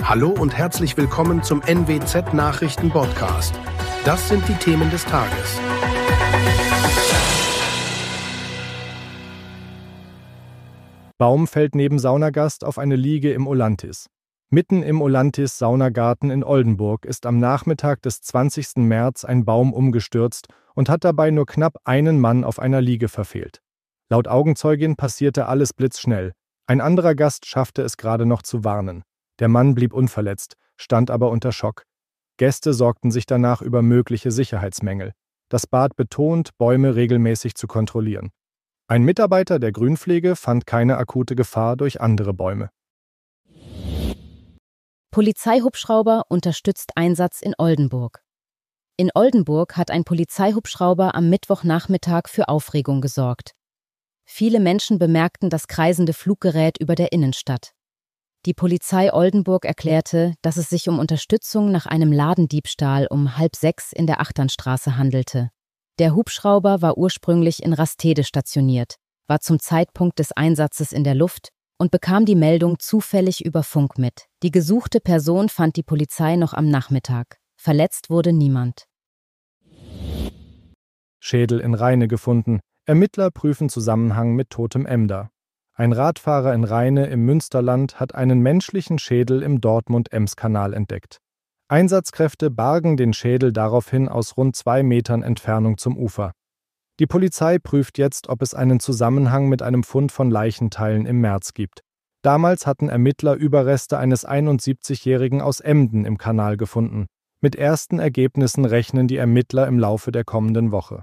Hallo und herzlich willkommen zum NWZ Nachrichten Podcast. Das sind die Themen des Tages. Baum fällt neben Saunagast auf eine Liege im Olantis. Mitten im Olantis-Saunagarten in Oldenburg ist am Nachmittag des 20. März ein Baum umgestürzt und hat dabei nur knapp einen Mann auf einer Liege verfehlt. Laut Augenzeugin passierte alles blitzschnell. Ein anderer Gast schaffte es gerade noch zu warnen. Der Mann blieb unverletzt, stand aber unter Schock. Gäste sorgten sich danach über mögliche Sicherheitsmängel. Das Bad betont, Bäume regelmäßig zu kontrollieren. Ein Mitarbeiter der Grünpflege fand keine akute Gefahr durch andere Bäume. Polizeihubschrauber unterstützt Einsatz in Oldenburg. In Oldenburg hat ein Polizeihubschrauber am Mittwochnachmittag für Aufregung gesorgt. Viele Menschen bemerkten das kreisende Fluggerät über der Innenstadt. Die Polizei Oldenburg erklärte, dass es sich um Unterstützung nach einem Ladendiebstahl um 5:30 in der Achternstraße handelte. Der Hubschrauber war ursprünglich in Rastede stationiert, war zum Zeitpunkt des Einsatzes in der Luft und bekam die Meldung zufällig über Funk mit. Die gesuchte Person fand die Polizei noch am Nachmittag. Verletzt wurde niemand. Schädel in Rheine gefunden. Ermittler prüfen Zusammenhang mit totem Emder. Ein Radfahrer in Rheine im Münsterland hat einen menschlichen Schädel im Dortmund-Ems-Kanal entdeckt. Einsatzkräfte bargen den Schädel daraufhin aus rund 2 Metern Entfernung zum Ufer. Die Polizei prüft jetzt, ob es einen Zusammenhang mit einem Fund von Leichenteilen im März gibt. Damals hatten Ermittler Überreste eines 71-Jährigen aus Emden im Kanal gefunden. Mit ersten Ergebnissen rechnen die Ermittler im Laufe der kommenden Woche.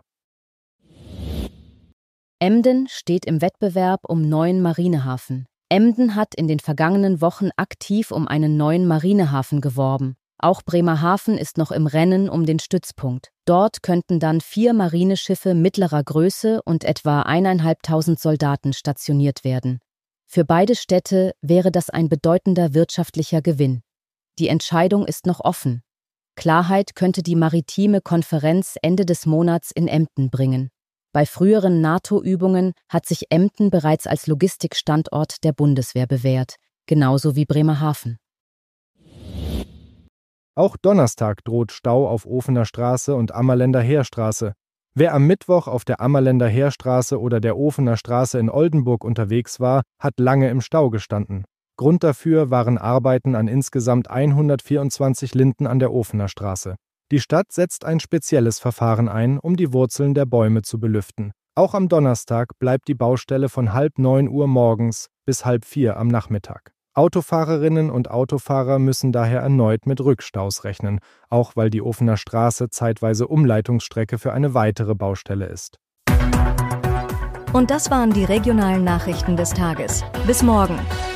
Emden steht im Wettbewerb um neuen Marinehafen. Emden hat in den vergangenen Wochen aktiv um einen neuen Marinehafen geworben. Auch Bremerhaven ist noch im Rennen um den Stützpunkt. Dort könnten dann 4 Marineschiffe mittlerer Größe und etwa 1.500 Soldaten stationiert werden. Für beide Städte wäre das ein bedeutender wirtschaftlicher Gewinn. Die Entscheidung ist noch offen. Klarheit könnte die maritime Konferenz Ende des Monats in Emden bringen. Bei früheren NATO-Übungen hat sich Emden bereits als Logistikstandort der Bundeswehr bewährt, genauso wie Bremerhaven. Auch Donnerstag droht Stau auf Ofener Straße und Ammerländer Heerstraße. Wer am Mittwoch auf der Ammerländer Heerstraße oder der Ofener Straße in Oldenburg unterwegs war, hat lange im Stau gestanden. Grund dafür waren Arbeiten an insgesamt 124 Linden an der Ofener Straße. Die Stadt setzt ein spezielles Verfahren ein, um die Wurzeln der Bäume zu belüften. Auch am Donnerstag bleibt die Baustelle von 8:30 Uhr morgens bis 3:30 am Nachmittag. Autofahrerinnen und Autofahrer müssen daher erneut mit Rückstaus rechnen, auch weil die Ofener Straße zeitweise Umleitungsstrecke für eine weitere Baustelle ist. Und das waren die regionalen Nachrichten des Tages. Bis morgen.